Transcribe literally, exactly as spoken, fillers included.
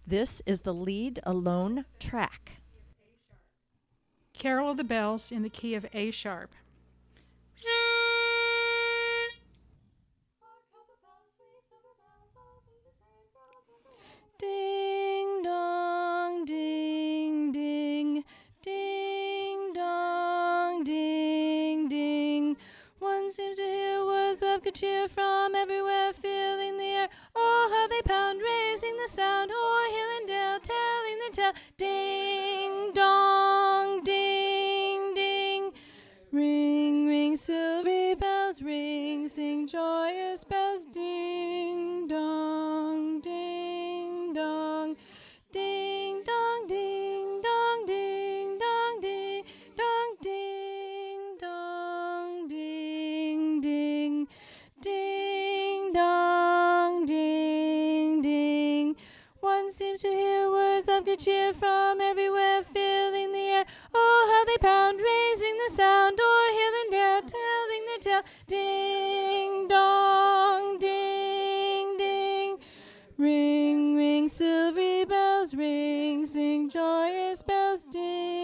This is the lead alone track. Carol of the Bells in the key of A sharp. Ding dong, ding ding, ding dong, ding ding. One seems to hear words of good cheer from everywhere, filling the air. Oh, how they pound, raising the sound, o'er hill and dale, telling the tale. Ding dong, ding ding. Ring, ring, silvery bells, ring, sing joyous bells. Ding dong, ding dong, ding dong, ding dong, ding dong, ding dong, ding dong, ding ding, ding dong, ding ding. One seems to hear words of good cheer from everywhere, filling the air. Oh, how they pound, raising the sound, o'er hill and dale, telling their tale. Ding dong, ding ding. Ring, ring, silvery bells, ring, sing joyous bells. Ding